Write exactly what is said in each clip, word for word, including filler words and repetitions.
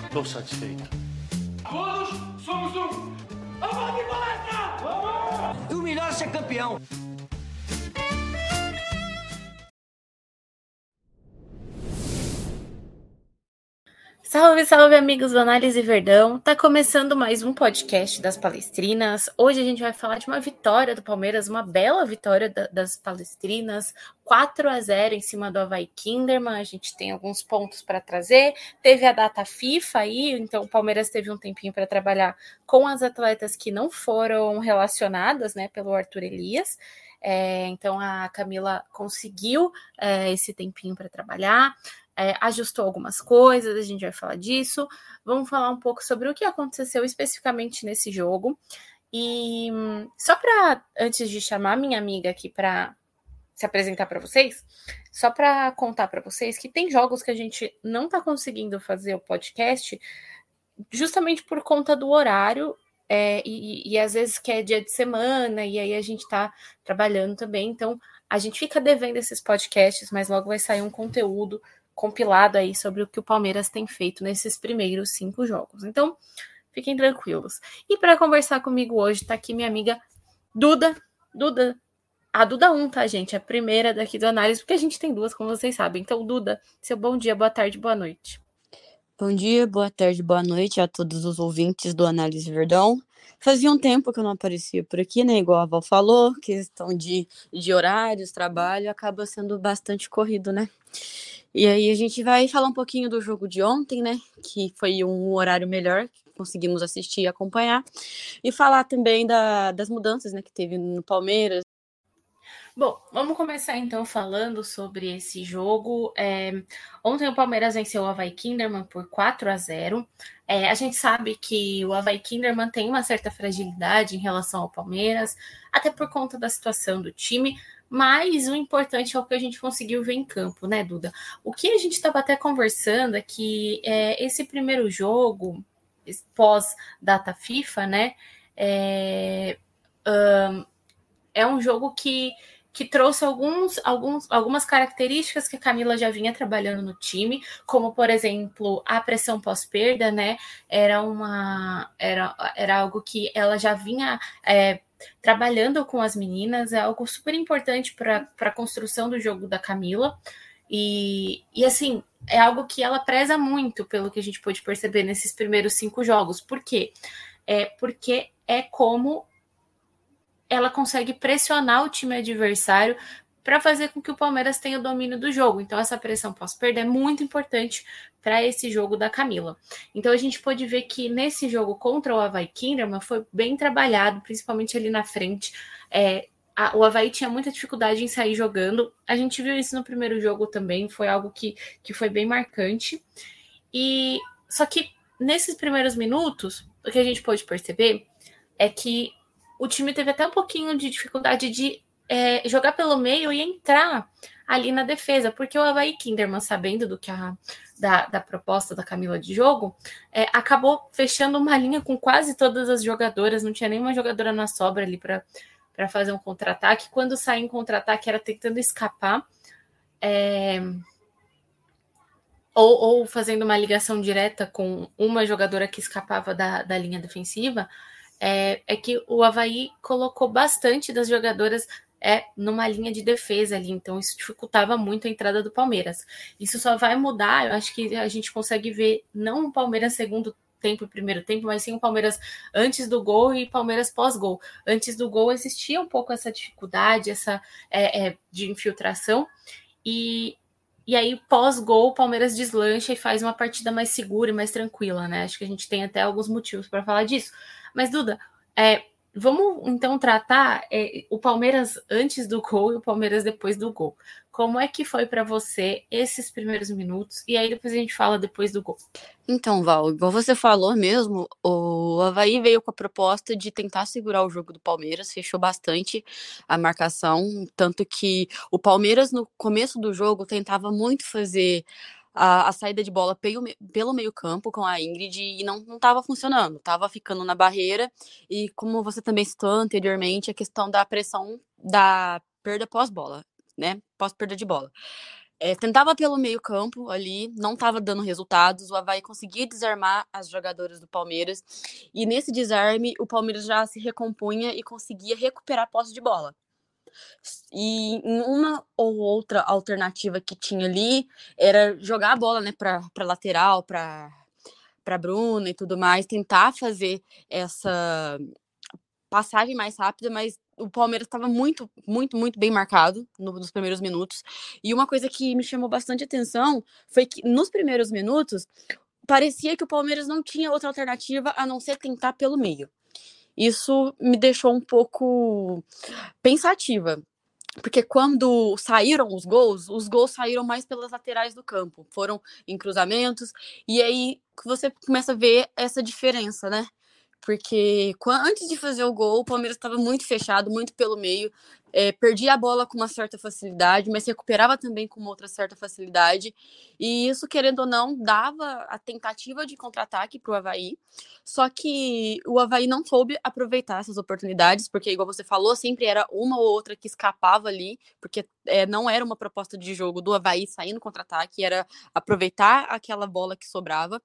Tô satisfeito. Todos somos um. Vamos de palestra! Vamos! E o melhor é ser campeão. Salve, salve, amigos do Análise Verdão. Tá começando mais um podcast das Palestrinas. Hoje a gente vai falar de uma vitória do Palmeiras, uma bela vitória da, das Palestrinas, quatro a zero em cima do Avaí Kinderman. A gente tem alguns pontos para trazer. Teve a data FIFA aí, então o Palmeiras teve um tempinho para trabalhar com as atletas que não foram relacionadas, né, pelo Arthur Elias. É, então a Camila conseguiu é, esse tempinho para trabalhar. É, ajustou algumas coisas, a gente vai falar disso. Vamos falar um pouco sobre o que aconteceu especificamente nesse jogo. E só para, antes de chamar minha amiga aqui para se apresentar para vocês, só para contar para vocês que tem jogos que a gente não está conseguindo fazer o podcast justamente por conta do horário. É, e, e às vezes que é dia de semana, e aí a gente está trabalhando também. Então, a gente fica devendo esses podcasts, mas logo vai sair um conteúdo compilado aí sobre o que o Palmeiras tem feito nesses primeiros cinco jogos. Então, fiquem tranquilos. E para conversar comigo hoje, tá aqui minha amiga Duda. Duda, a Duda um, tá, gente? A primeira daqui do Análise, porque a gente tem duas, como vocês sabem. Então, Duda, seu bom dia, boa tarde, boa noite. Bom dia, boa tarde, boa noite a todos os ouvintes do Análise Verdão. Fazia um tempo que eu não aparecia por aqui, né? Igual a Val falou, questão de, de horários, trabalho, acaba sendo bastante corrido, né? E aí a gente vai falar um pouquinho do jogo de ontem, né? Que foi um horário melhor, que conseguimos assistir e acompanhar. E falar também da, das mudanças, né, que teve no Palmeiras. Bom, vamos começar então falando sobre esse jogo. É, ontem o Palmeiras venceu o Avaí Kinderman por quatro a zero. É, a gente sabe que o Avaí Kinderman tem uma certa fragilidade em relação ao Palmeiras, até por conta da situação do time, mas o importante é o que a gente conseguiu ver em campo, né, Duda? O que a gente estava até conversando é que é, esse primeiro jogo, pós-data FIFA, né, é, um, é um jogo que que trouxe alguns, alguns, algumas características que a Camila já vinha trabalhando no time, como, por exemplo, a pressão pós-perda, né? Era, uma, era, era algo que ela já vinha é, trabalhando com as meninas, é algo super importante para a construção do jogo da Camila. E, e, assim, é algo que ela preza muito, pelo que a gente pôde perceber nesses primeiros cinco jogos. Por quê? É porque é como ela consegue pressionar o time adversário para fazer com que o Palmeiras tenha o domínio do jogo. Então, essa pressão pós-perda é muito importante para esse jogo da Camila. Então, a gente pode ver que nesse jogo contra o Avaí Kinderman foi bem trabalhado, principalmente ali na frente. É, a, o Avaí tinha muita dificuldade em sair jogando. A gente viu isso no primeiro jogo também, foi algo que, que foi bem marcante. E só que nesses primeiros minutos, o que a gente pôde perceber é que o time teve até um pouquinho de dificuldade de é, jogar pelo meio e entrar ali na defesa, porque o Avaí Kinderman, sabendo do que a, da, da proposta da Camila de jogo, é, acabou fechando uma linha com quase todas as jogadoras, não tinha nenhuma jogadora na sobra ali para fazer um contra-ataque. Quando saía em contra-ataque era tentando escapar, é, ou, ou fazendo uma ligação direta com uma jogadora que escapava da, da linha defensiva. É, é que o Avaí colocou bastante das jogadoras é, numa linha de defesa ali, então isso dificultava muito a entrada do Palmeiras. Isso só vai mudar, eu acho que a gente consegue ver não o Palmeiras segundo tempo e primeiro tempo, mas sim o Palmeiras antes do gol e Palmeiras pós-gol. Antes do gol existia um pouco essa dificuldade, essa é, é, de infiltração, e, e aí pós-gol o Palmeiras deslancha e faz uma partida mais segura e mais tranquila, né? Acho que a gente tem até alguns motivos para falar disso. Mas, Duda, é, vamos então tratar é, o Palmeiras antes do gol e o Palmeiras depois do gol. Como é que foi para você esses primeiros minutos? E aí depois a gente fala depois do gol. Então, Val, igual você falou mesmo, o Avaí veio com a proposta de tentar segurar o jogo do Palmeiras, fechou bastante a marcação, tanto que o Palmeiras no começo do jogo tentava muito fazer a, a saída de bola pelo, pelo meio campo com a Ingrid e não estava funcionando, estava ficando na barreira e como você também citou anteriormente, a questão da pressão da perda pós-bola, né, pós-perda de bola. É, tentava pelo meio campo ali, não estava dando resultados, o Avaí conseguia desarmar as jogadoras do Palmeiras, e nesse desarme o Palmeiras já se recompunha e conseguia recuperar a posse de bola. E em uma ou outra alternativa que tinha ali, era jogar a bola, né, para lateral, para para Bruna e tudo mais, tentar fazer essa passagem mais rápida, mas o Palmeiras estava muito, muito, muito bem marcado no, nos primeiros minutos. E uma coisa que me chamou bastante atenção foi que nos primeiros minutos parecia que o Palmeiras não tinha outra alternativa a não ser tentar pelo meio. Isso me deixou um pouco pensativa, porque quando saíram os gols, os gols saíram mais pelas laterais do campo, foram em cruzamentos, e aí você começa a ver essa diferença, né? Porque antes de fazer o gol, o Palmeiras estava muito fechado, muito pelo meio, é, perdia a bola com uma certa facilidade, mas recuperava também com uma outra certa facilidade, e isso, querendo ou não, dava a tentativa de contra-ataque para o Avaí, só que o Avaí não soube aproveitar essas oportunidades, porque, igual você falou, sempre era uma ou outra que escapava ali, porque é, não era uma proposta de jogo do Avaí sair no contra-ataque, era aproveitar aquela bola que sobrava,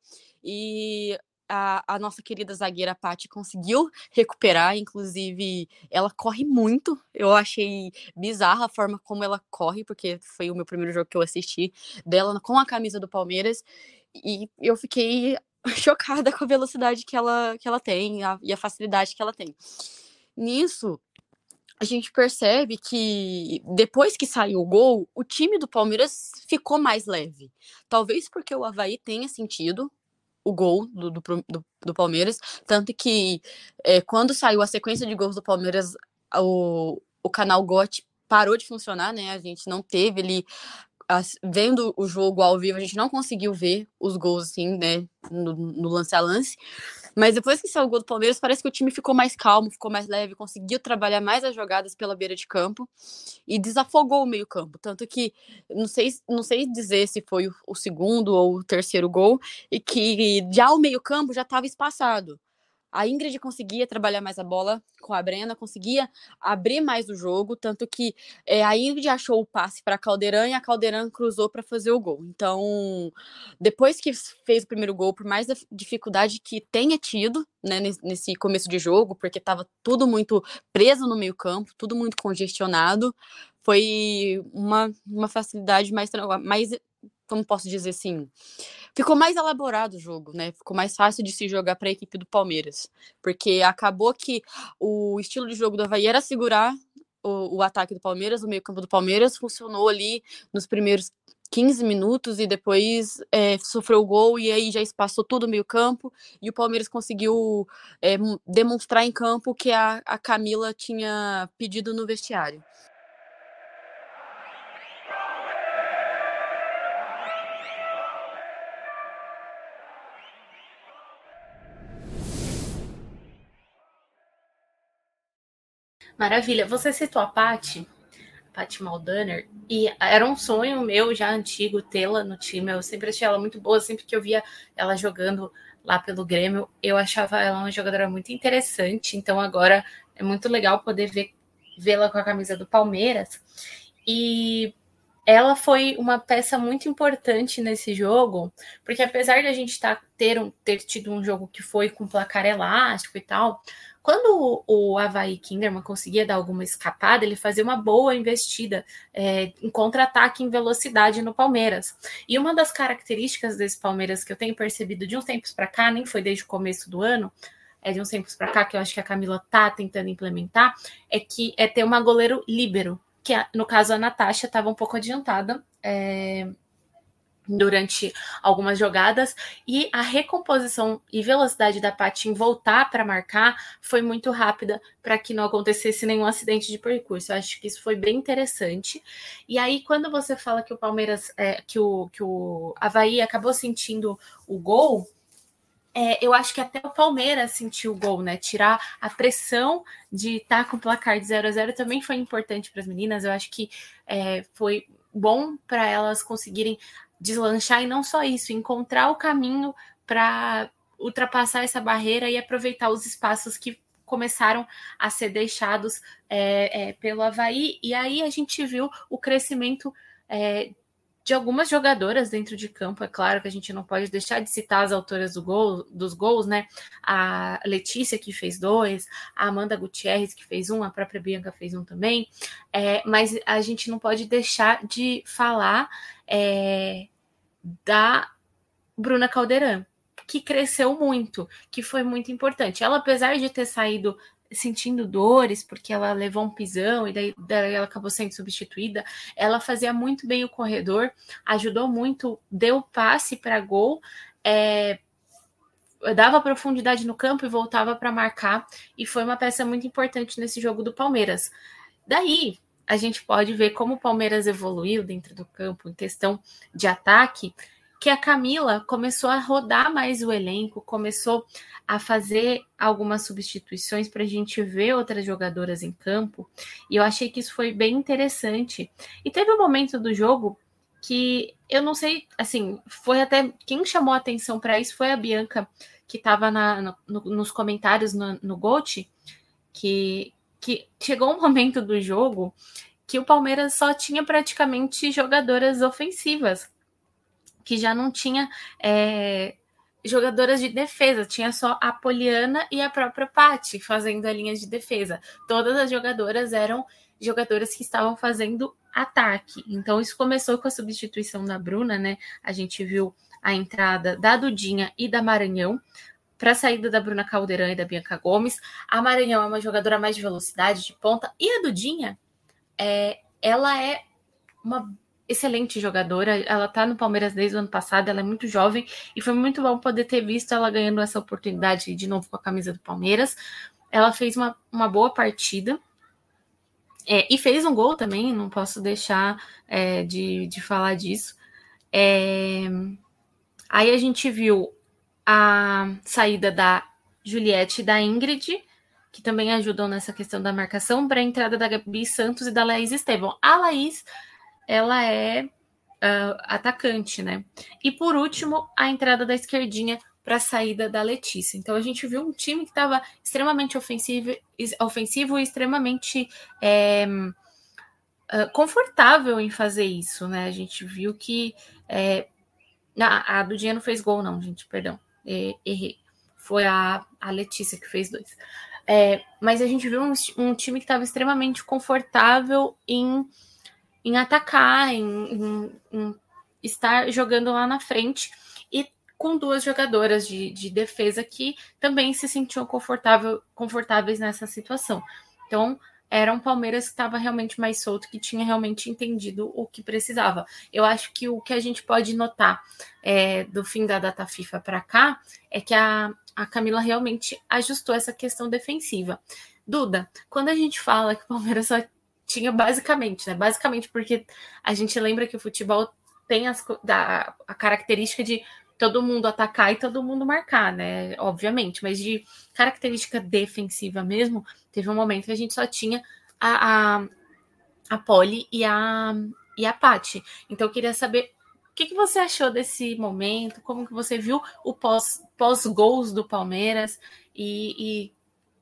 e A, a nossa querida zagueira Paty conseguiu recuperar, inclusive ela corre muito. Eu achei bizarra a forma como ela corre, porque foi o meu primeiro jogo que eu assisti dela com a camisa do Palmeiras, e eu fiquei chocada com a velocidade que ela, que ela tem a, e a facilidade que ela tem. Nisso, a gente percebe que depois que saiu o gol, o time do Palmeiras ficou mais leve. Talvez porque o Avaí tenha sentido o gol do, do, do, do Palmeiras, tanto que é, quando saiu a sequência de gols do Palmeiras, o, o canal G O T parou de funcionar, né? A gente não teve ali, as, vendo o jogo ao vivo, a gente não conseguiu ver os gols assim, né? No, no lance a lance. Mas depois que saiu o gol do Palmeiras, parece que o time ficou mais calmo, ficou mais leve, conseguiu trabalhar mais as jogadas pela beira de campo e desafogou o meio-campo. Tanto que não sei, não sei dizer se foi o, o segundo ou o terceiro gol, e que já o meio-campo já estava espaçado. A Ingrid conseguia trabalhar mais a bola com a Brena, conseguia abrir mais o jogo, tanto que é, a Ingrid achou o passe para a Caldeirão e a Caldeirão cruzou para fazer o gol. Então, depois que fez o primeiro gol, por mais dificuldade que tenha tido, né, nesse começo de jogo, porque estava tudo muito preso no meio-campo, tudo muito congestionado, foi uma, uma facilidade mais, mais, como posso dizer assim, ficou mais elaborado o jogo, né? Ficou mais fácil de se jogar para a equipe do Palmeiras, porque acabou que o estilo de jogo do Avaí era segurar o, o ataque do Palmeiras, o meio-campo do Palmeiras funcionou ali nos primeiros quinze minutos e depois é, sofreu o gol e aí já espaçou todo o meio-campo e o Palmeiras conseguiu é, demonstrar em campo o que a, a Camila tinha pedido no vestiário. Maravilha. Você citou a Paty, Paty Maldaner, e era um sonho meu já antigo tê-la no time. Eu sempre achei ela muito boa, sempre que eu via ela jogando lá pelo Grêmio, eu achava ela uma jogadora muito interessante. Então agora é muito legal poder ver, vê-la com a camisa do Palmeiras. E ela foi uma peça muito importante nesse jogo, porque apesar de a gente tá, ter, um, ter tido um jogo que foi com placar elástico e tal, quando o, o Avaí Kinderman conseguia dar alguma escapada, ele fazia uma boa investida é, em contra-ataque em velocidade no Palmeiras. E uma das características desse Palmeiras que eu tenho percebido de uns tempos para cá, nem foi desde o começo do ano, é de uns tempos para cá, que eu acho que a Camila tá tentando implementar, é que é ter uma goleiro líbero, que no caso a Natasha estava um pouco adiantada é, durante algumas jogadas, e a recomposição e velocidade da Paty em voltar para marcar foi muito rápida para que não acontecesse nenhum acidente de percurso. Eu acho que isso foi bem interessante. E aí, quando você fala que o Palmeiras, é, que, o, que o Avaí acabou sentindo o gol, É, eu acho que até o Palmeiras sentiu o gol, né? Tirar a pressão de estar tá com o placar de zero a zero também foi importante para as meninas. Eu acho que é, foi bom para elas conseguirem deslanchar e não só isso, encontrar o caminho para ultrapassar essa barreira e aproveitar os espaços que começaram a ser deixados é, é, pelo Avaí. E aí a gente viu o crescimento é, de algumas jogadoras dentro de campo. É claro que a gente não pode deixar de citar as autoras do gol, dos gols, né? A Letícia, que fez dois, a Amanda Gutierrez, que fez um, a própria Bianca fez um também. É, mas a gente não pode deixar de falar é, da Bruna Caldeirão, que cresceu muito, que foi muito importante. Ela, apesar de ter saído sentindo dores, porque ela levou um pisão e daí, daí ela acabou sendo substituída, ela fazia muito bem o corredor, ajudou muito, deu passe para gol, é, dava profundidade no campo e voltava para marcar, e foi uma peça muito importante nesse jogo do Palmeiras. Daí, a gente pode ver como o Palmeiras evoluiu dentro do campo em questão de ataque, que a Camila começou a rodar mais o elenco, começou a fazer algumas substituições para a gente ver outras jogadoras em campo, e eu achei que isso foi bem interessante. E teve um momento do jogo que eu não sei, assim, foi até quem chamou a atenção para isso foi a Bianca, que estava no, no, nos comentários no, no Gold, que, que chegou um momento do jogo que o Palmeiras só tinha praticamente jogadoras ofensivas, que já não tinha é, jogadoras de defesa, tinha só a Poliana e a própria Paty fazendo a linha de defesa. Todas as jogadoras eram jogadoras que estavam fazendo ataque. Então isso começou com a substituição da Bruna, né? A gente viu a entrada da Dudinha e da Maranhão para a saída da Bruna Caldeirão e da Bianca Gomes. A Maranhão é uma jogadora mais de velocidade, de ponta, e a Dudinha, é, ela é uma excelente jogadora, ela tá no Palmeiras desde o ano passado, ela é muito jovem e foi muito bom poder ter visto ela ganhando essa oportunidade de novo com a camisa do Palmeiras. Ela fez uma, uma boa partida é, e fez um gol também, não posso deixar é, de, de falar disso. É, aí a gente viu a saída da Juliette e da Ingrid, que também ajudam nessa questão da marcação, para a entrada da Gabi Santos e da Laís Estevam. A Laís, ela é uh, atacante, né? E por último, a entrada da esquerdinha para a saída da Letícia. Então a gente viu um time que estava extremamente ofensivo, ofensivo e extremamente é, uh, confortável em fazer isso, né? A gente viu que é, a, a Dudinha não fez gol, não, gente, perdão, é, errei. Foi a, a Letícia que fez dois. É, mas a gente viu um, um time que estava extremamente confortável em em atacar, em, em, em estar jogando lá na frente, e com duas jogadoras de, de defesa que também se sentiam confortável, confortáveis nessa situação. Então, era um Palmeiras que estava realmente mais solto, que tinha realmente entendido o que precisava. Eu acho que o que a gente pode notar é, do fim da data FIFA para cá é que a, a Camila realmente ajustou essa questão defensiva. Duda, quando a gente fala que o Palmeiras só tinha basicamente, né? Basicamente porque a gente lembra que o futebol tem as, da, a característica de todo mundo atacar e todo mundo marcar, né? Obviamente, mas de característica defensiva mesmo, teve um momento que a gente só tinha a, a, a Poli e a, e a Paty. Então eu queria saber o que, que você achou desse momento, como que você viu o pós, pós-gols do Palmeiras e, e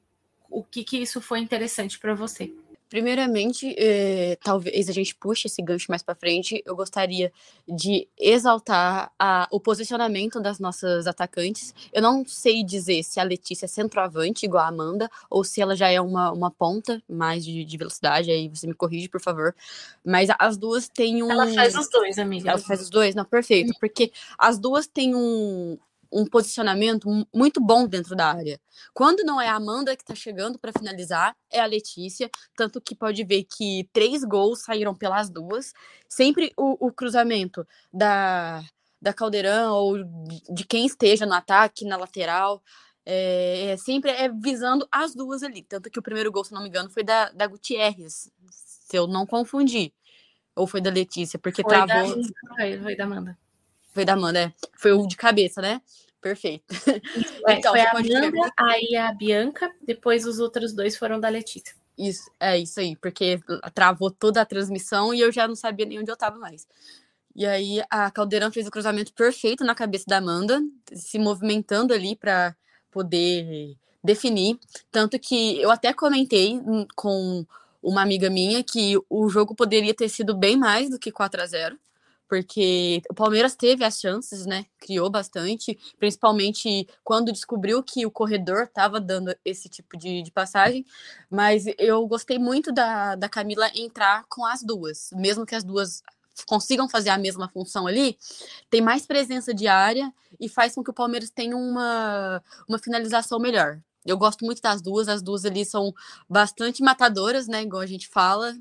o que, que isso foi interessante para você. Primeiramente, eh, talvez a gente puxe esse gancho mais para frente. Eu gostaria de exaltar a, o posicionamento das nossas atacantes. Eu não sei dizer se a Letícia é centroavante, igual a Amanda, ou se ela já é uma, uma ponta mais de, de velocidade. Aí você me corrige, por favor. Mas as duas têm um... Ela faz os dois, amiga. Ela faz os dois? Não, perfeito. Porque as duas têm um... um posicionamento muito bom dentro da área. Quando não é a Amanda que tá chegando para finalizar, é a Letícia, tanto que pode ver que três gols saíram pelas duas, sempre o, o cruzamento da, da Caldeirão ou de quem esteja no ataque, na lateral, é, é, sempre é visando as duas ali, tanto que o primeiro gol, se não me engano, foi da, da Gutierrez, se eu não confundi, ou foi da Letícia, porque foi travou... Da, foi, foi da Amanda. Foi da Amanda, é. Foi o de cabeça, né? Perfeito. Isso, é, então, foi a Amanda, ver... aí a Bianca, depois os outros dois foram da Letícia. Isso, é isso aí, porque travou toda a transmissão e eu já não sabia nem onde eu tava mais. E aí a Caldeirão fez o cruzamento perfeito na cabeça da Amanda, se movimentando ali para poder definir. Tanto que eu até comentei com uma amiga minha que o jogo poderia ter sido bem mais do que quatro a zero, porque o Palmeiras teve as chances, né? Criou bastante, principalmente quando descobriu que o corredor estava dando esse tipo de, de passagem. Mas eu gostei muito da, da Camila entrar com as duas, mesmo que as duas consigam fazer a mesma função ali, tem mais presença de área e faz com que o Palmeiras tenha uma, uma finalização melhor. Eu gosto muito das duas, as duas ali são bastante matadoras, né? Igual a gente fala.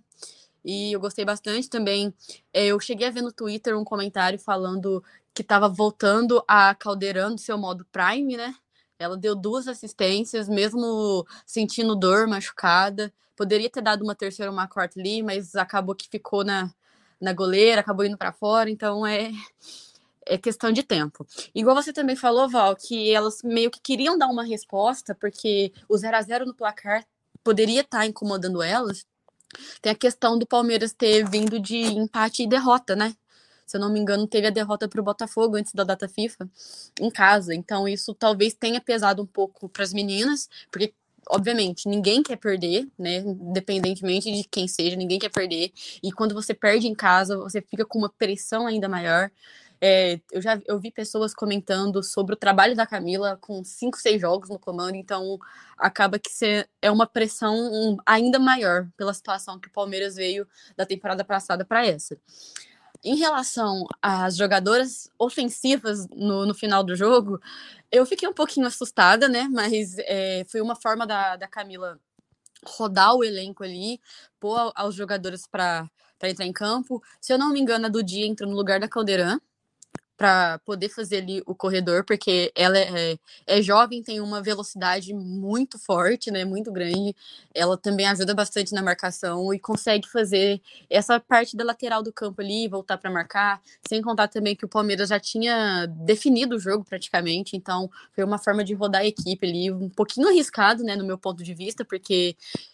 E eu gostei bastante também. Eu cheguei a ver no Twitter um comentário falando que estava voltando a Caldeirão do seu modo Prime, né? Ela deu duas assistências, mesmo sentindo dor, machucada. Poderia ter dado uma terceira ou uma quarta ali, mas acabou que ficou na, na goleira, acabou indo para fora. Então é, é questão de tempo. Igual você também falou, Val, que elas meio que queriam dar uma resposta, porque o zero a zero no placar poderia estar incomodando elas. Tem a questão do Palmeiras ter vindo de empate e derrota, né? Se eu não me engano, teve a derrota para o Botafogo antes da data FIFA, em casa. Então, isso talvez tenha pesado um pouco para as meninas, porque, obviamente, ninguém quer perder, né? Independentemente de quem seja, ninguém quer perder. E quando você perde em casa, você fica com uma pressão ainda maior. É, eu já eu vi pessoas comentando sobre o trabalho da Camila com cinco, seis jogos no comando, então acaba que cê, é uma pressão um, ainda maior pela situação que o Palmeiras veio da temporada passada para essa. Em relação às jogadoras ofensivas no, no final do jogo, eu fiquei um pouquinho assustada, né? Mas é, foi uma forma da, da Camila rodar o elenco ali, pôr aos jogadores para entrar em campo. Se eu não me engano, a Dudi entrou no lugar da Caldeirão para poder fazer ali o corredor, porque ela é, é jovem, tem uma velocidade muito forte, né, muito grande. Ela também ajuda bastante na marcação e consegue fazer essa parte da lateral do campo ali, voltar para marcar, sem contar também que o Palmeiras já tinha definido o jogo praticamente, então foi uma forma de rodar a equipe ali, um pouquinho arriscado, né, no meu ponto de vista, porque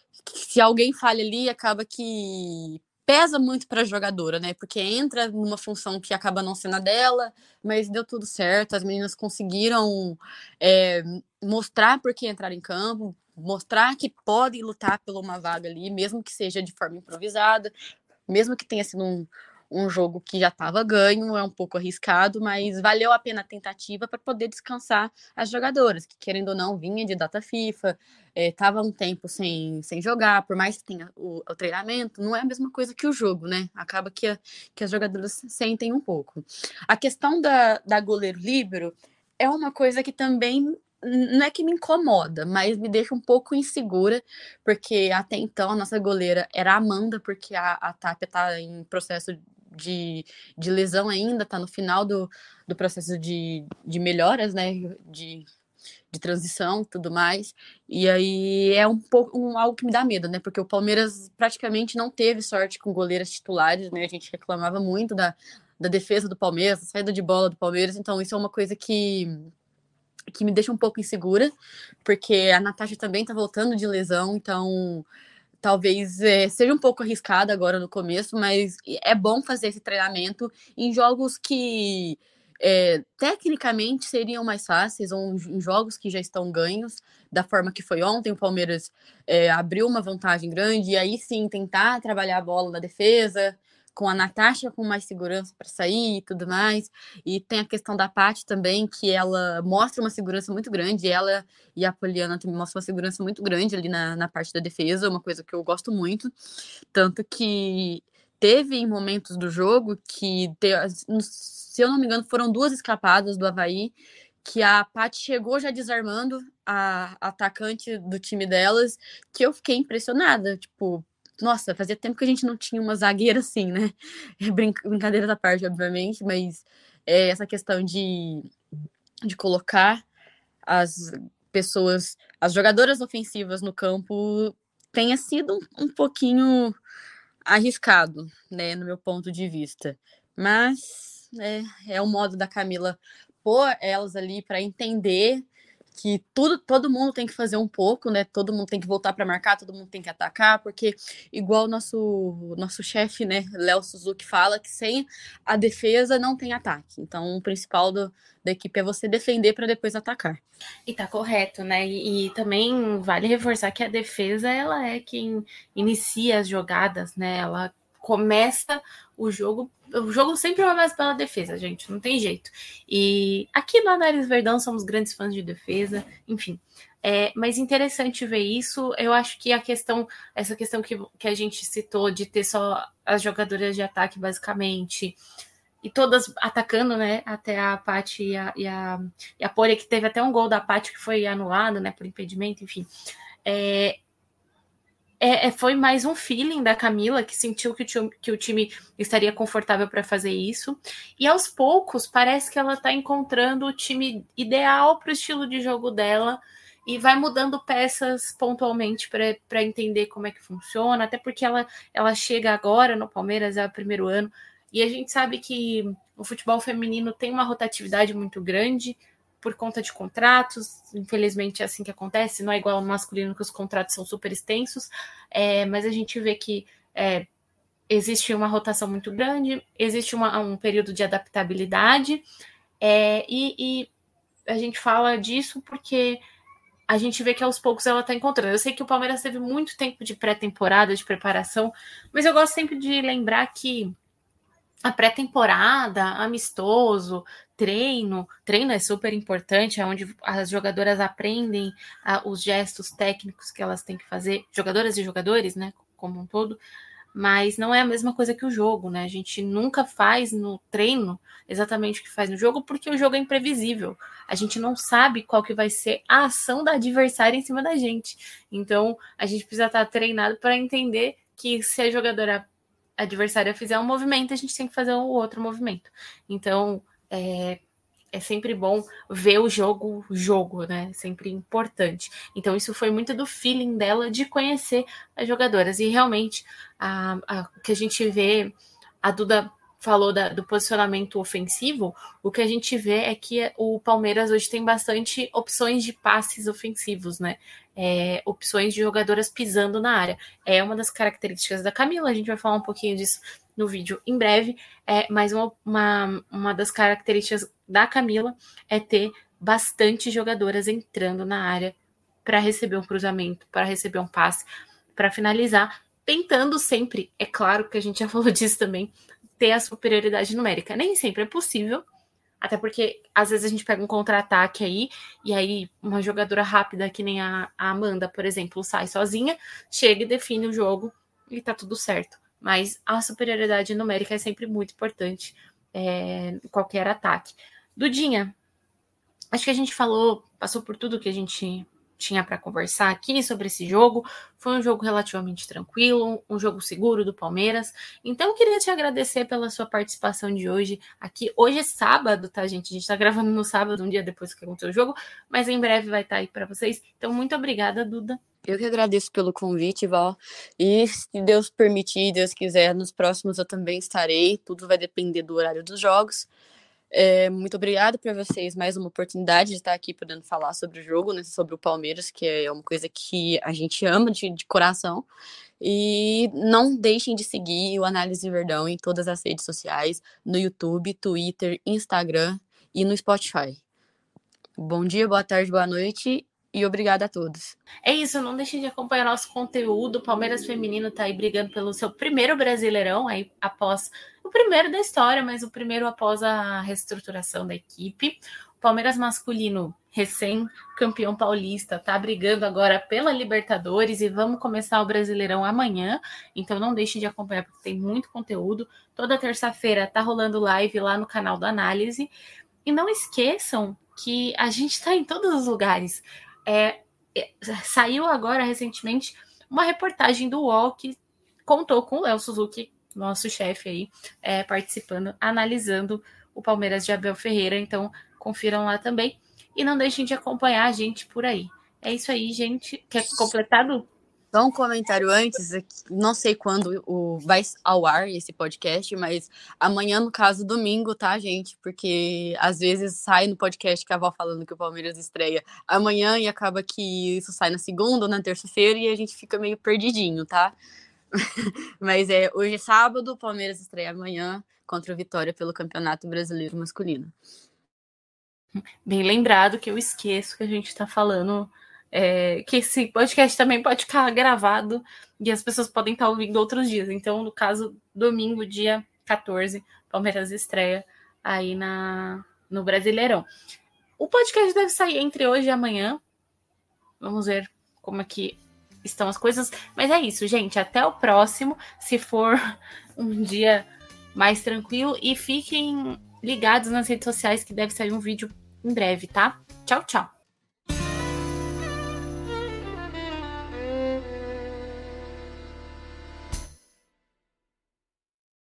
se alguém falha ali, acaba que pesa muito para a jogadora, né? Porque entra numa função que acaba não sendo a dela, mas deu tudo certo. As meninas conseguiram é, mostrar por que entrar em campo, mostrar que podem lutar por uma vaga ali, mesmo que seja de forma improvisada, mesmo que tenha sido um, um jogo que já estava ganho, é um pouco arriscado, mas valeu a pena a tentativa para poder descansar as jogadoras, que querendo ou não, vinha de data FIFA, estava é, um tempo sem, sem jogar, por mais que tenha o, o treinamento, não é a mesma coisa que o jogo, né? Acaba que, a, que as jogadoras sentem um pouco. A questão da, da goleiro líbero é uma coisa que também não é que me incomoda, mas me deixa um pouco insegura, porque até então a nossa goleira era a Amanda, porque a, a Tapia tá em processo de, de lesão ainda, tá no final do, do processo de, de melhoras, né, de, de transição e tudo mais, e aí é um pouco um, algo que me dá medo, né, porque o Palmeiras praticamente não teve sorte com goleiras titulares, né, a gente reclamava muito da, da defesa do Palmeiras, da saída de bola do Palmeiras, então isso é uma coisa que que me deixa um pouco insegura, porque a Natasha também tá voltando de lesão, então talvez é, seja um pouco arriscado agora no começo, mas é bom fazer esse treinamento em jogos que é, tecnicamente seriam mais fáceis, ou em jogos que já estão ganhos, da forma que foi ontem, o Palmeiras é, abriu uma vantagem grande, e aí sim tentar trabalhar a bola na defesa, com a Natasha com mais segurança para sair e tudo mais. E tem a questão da Paty também, que ela mostra uma segurança muito grande. Ela e a Poliana também mostram uma segurança muito grande ali na, na parte da defesa, uma coisa que eu gosto muito. Tanto que teve em momentos do jogo que, se eu não me engano, foram duas escapadas do Avaí, que a Paty chegou já desarmando a atacante do time delas, que eu fiquei impressionada, tipo, nossa, fazia tempo que a gente não tinha uma zagueira assim, né? Brincadeira da parte, obviamente, mas é, essa questão de, de colocar as pessoas, as jogadoras ofensivas no campo tenha sido um, um pouquinho arriscado, né, no meu ponto de vista. Mas é, é o modo da Camila pôr elas ali para entender que tudo, todo mundo tem que fazer um pouco, né? Todo mundo tem que voltar para marcar, todo mundo tem que atacar, porque igual o nosso, nosso chefe, né, Léo Suzuki fala que sem a defesa não tem ataque. Então o principal do, da equipe é você defender para depois atacar. E tá correto, né? E, e também vale reforçar que a defesa, ela é quem inicia as jogadas, né? Ela começa o jogo, o jogo sempre começa pela defesa, gente, não tem jeito. E aqui no Análise Verdão somos grandes fãs de defesa, enfim. É, mas interessante ver isso. Eu acho que a questão, essa questão que, que a gente citou de ter só as jogadoras de ataque, basicamente, e todas atacando, né, até a Paty e a, e a, e a Polly, que teve até um gol da Paty que foi anulado, né, por impedimento, enfim. É, É, foi mais um feeling da Camila, que sentiu que o time, que o time estaria confortável para fazer isso. E aos poucos, parece que ela está encontrando o time ideal para o estilo de jogo dela e vai mudando peças pontualmente para entender como é que funciona, até porque ela, ela chega agora no Palmeiras, é o primeiro ano, e a gente sabe que o futebol feminino tem uma rotatividade muito grande, por conta de contratos, infelizmente é assim que acontece, não é igual no masculino que os contratos são super extensos, é, mas a gente vê que é, existe uma rotação muito grande, existe uma, um período de adaptabilidade, é, e, e a gente fala disso porque a gente vê que aos poucos ela está encontrando. Eu sei que o Palmeiras teve muito tempo de pré-temporada, de preparação, mas eu gosto sempre de lembrar que a pré-temporada, amistoso, treino, treino é super importante, é onde as jogadoras aprendem uh, os gestos técnicos que elas têm que fazer, jogadoras e jogadores, né, como um todo, mas não é a mesma coisa que o jogo, né, a gente nunca faz no treino exatamente o que faz no jogo, porque o jogo é imprevisível, a gente não sabe qual que vai ser a ação da adversária em cima da gente, então a gente precisa estar treinado para entender que se a jogadora a adversária fizer um movimento, a gente tem que fazer o outro movimento. Então, é, é sempre bom ver o jogo, jogo, né? Sempre importante. Então, isso foi muito do feeling dela de conhecer as jogadoras. E realmente, a, a, o que a gente vê, a Duda falou da, do posicionamento ofensivo, o que a gente vê é que o Palmeiras hoje tem bastante opções de passes ofensivos, né? É, opções de jogadoras pisando na área. É uma das características da Camila, a gente vai falar um pouquinho disso no vídeo em breve, é, mas uma, uma, uma das características da Camila é ter bastante jogadoras entrando na área para receber um cruzamento, para receber um passe, para finalizar, tentando sempre, é claro que a gente já falou disso também, ter a superioridade numérica. Nem sempre é possível, até porque às vezes a gente pega um contra-ataque aí, e aí uma jogadora rápida, que nem a, a Amanda, por exemplo, sai sozinha, chega e define o jogo e tá tudo certo. Mas a superioridade numérica é sempre muito importante é, em qualquer ataque. Dudinha, acho que a gente falou, passou por tudo que a gente tinha para conversar aqui sobre esse jogo. Foi um jogo relativamente tranquilo, um jogo seguro do Palmeiras. Então, eu queria te agradecer pela sua participação de hoje aqui. Hoje é sábado, tá, gente? A gente tá gravando no sábado, um dia depois que aconteceu o jogo, mas em breve vai estar aí para vocês. Então, muito obrigada, Duda. Eu que agradeço pelo convite, Val. E se Deus permitir, Deus quiser, nos próximos eu também estarei. Tudo vai depender do horário dos jogos. É, muito obrigada para vocês, mais uma oportunidade de estar aqui podendo falar sobre o jogo, né, sobre o Palmeiras, que é uma coisa que a gente ama de, de coração. E não deixem de seguir o Análise Verdão em todas as redes sociais, no YouTube, Twitter, Instagram e no Spotify. Bom dia, boa tarde, boa noite e obrigada a todos. É isso, não deixem de acompanhar nosso conteúdo. O Palmeiras Feminino tá aí brigando pelo seu primeiro Brasileirão, aí após o primeiro da história, mas o primeiro após a reestruturação da equipe. O Palmeiras Masculino, recém-campeão paulista, tá brigando agora pela Libertadores e vamos começar o Brasileirão amanhã. Então não deixem de acompanhar, porque tem muito conteúdo. Toda terça-feira tá rolando live lá no canal do Análise. E não esqueçam que a gente tá em todos os lugares. É, é, saiu agora recentemente uma reportagem do U O L que contou com o Léo Suzuki, nosso chefe aí, é, participando, analisando o Palmeiras de Abel Ferreira. Então, confiram lá também. E não deixem de acompanhar a gente por aí. É isso aí, gente. Quer completado? Só um comentário antes, não sei quando o, vai ao ar esse podcast, mas amanhã, no caso, domingo, tá, gente? Porque às vezes sai no podcast que a Val falando que o Palmeiras estreia amanhã e acaba que isso sai na segunda ou na terça-feira e a gente fica meio perdidinho, tá? Mas é, hoje é sábado, o Palmeiras estreia amanhã contra o Vitória pelo Campeonato Brasileiro Masculino. Bem lembrado, que eu esqueço que a gente tá falando é, que esse podcast também pode ficar gravado e as pessoas podem estar ouvindo outros dias. Então, no caso, domingo, dia quatorze, Palmeiras estreia aí na, no Brasileirão. O podcast deve sair entre hoje e amanhã. Vamos ver como é que estão as coisas. Mas é isso, gente. Até o próximo, se for um dia mais tranquilo. E fiquem ligados nas redes sociais que deve sair um vídeo em breve, tá? Tchau, tchau.